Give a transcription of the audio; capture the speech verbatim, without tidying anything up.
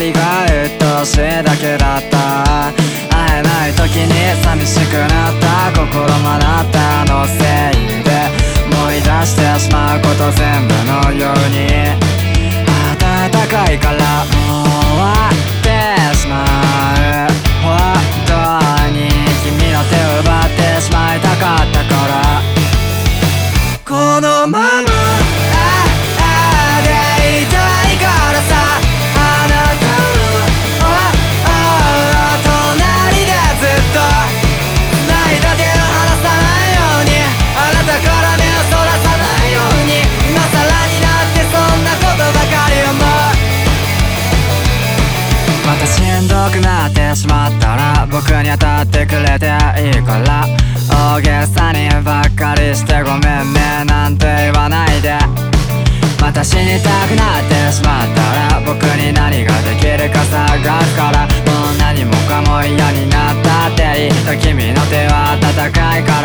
りが鬱陶しいだけだった。会えない時に寂しくなった。心もあなたのせいで思い出してしまうこと、全部のように暖かいからもう終わってしまう。本当に君の手を奪ってしまいたかったから、このまましんどくなってしまったら僕に当たってくれていいから、大げさにばっかりしてごめんねなんて言わないで。また死にたくなってしまったら僕に何ができるか探すから、もう何もかも嫌になったっていいと君の手は温かいから